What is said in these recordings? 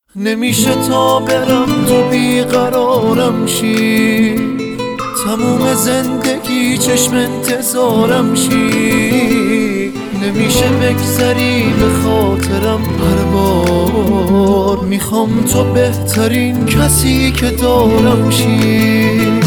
نمیشه تا برم تو بیقرارم شی، تموم زندگی چشم انتظارم شی. نمیشه بگذری به خاطرم، هر بار میخوام تو بهترین کسی که دارم شی.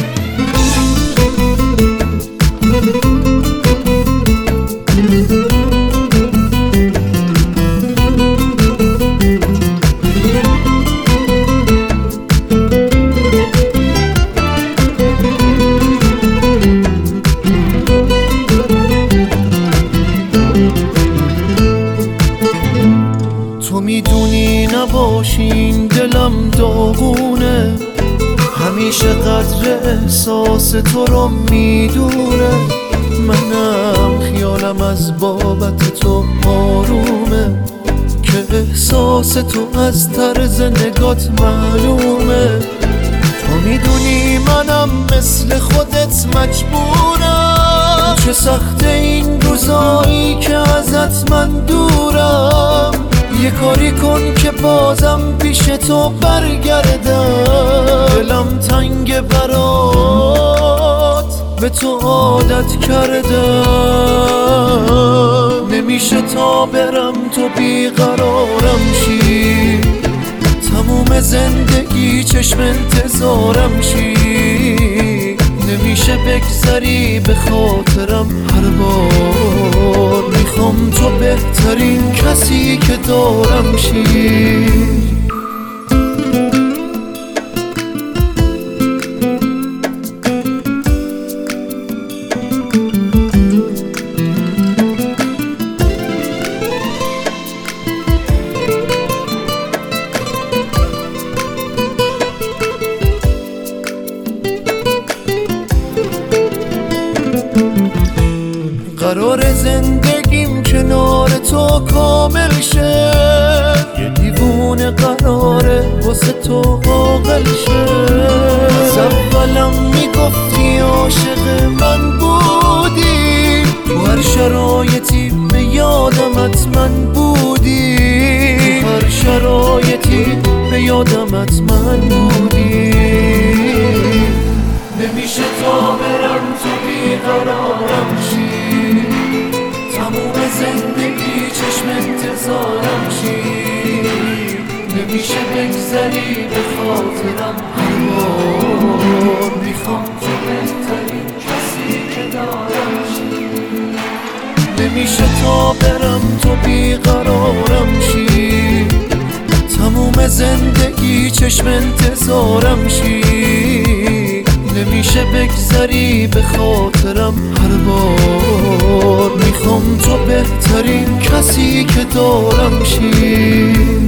تو میدونی نباشین دلم داغونه، همیشه قدر احساس تو رو میدونه. منم خیالم از بابت تو آرومه، که احساس تو از طرز نگات معلومه. تو میدونی منم مثل خودت مجبورم، چه سخت این روزایی که ازت من دورم. یه کاری کن که بازم پیش تو برگردم، دلم تنگ برات به تو عادت کردم. نمیشه تا برم تو بیقرارم شی، تموم زندگی چشم انتظارم شی. نمیشه بگذری به خاطرم، هر بار میخوام تو بهترین کسی که دارم شی. قرار زندگیم کنار تو کامل شه، یه دیوونه قراره واسه تو عاقل شه. از اولم میگفتی عاشق من بودی، تو هر شرایطی به یادم حتما بودی، تو هر شرایطی به یادم حتما بودی. نمیشه تا برم تو بیقرارم شی، تموم زندگی چشم انتظارم شی. نمیشه بگذری به خاطرم، هر بار میخوام تو بهترین کسی که دارم شی. نمیشه تا برم تو بیقرارم شی، تموم زندگی چشم انتظارم شی. نمیشه بگذری به خاطرم، هر بار میخوام تو بهترین کسی که دارم شی.